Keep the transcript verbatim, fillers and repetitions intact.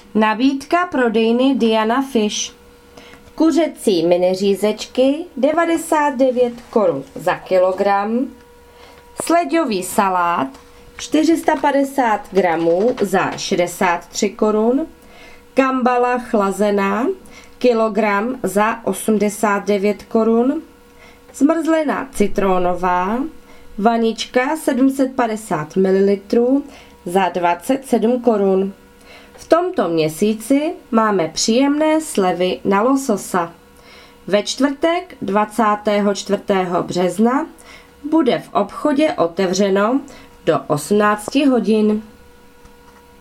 Nabídka prodejny Diana Fish. Kuřecí miniřízečky devadesát devět korun za kilogram. Sléďový salát čtyři sta padesát gramů za šedesát tři korun. Kambala chlazená kilogram za osmdesát devět korun. Zmrzlina citronová, vanička sedm set padesát mililitrů za dvacet sedm korun. V tomto měsíci máme příjemné slevy na lososa. Ve čtvrtek dvacátého čtvrtého března bude v obchodě otevřeno do osmnácti hodin.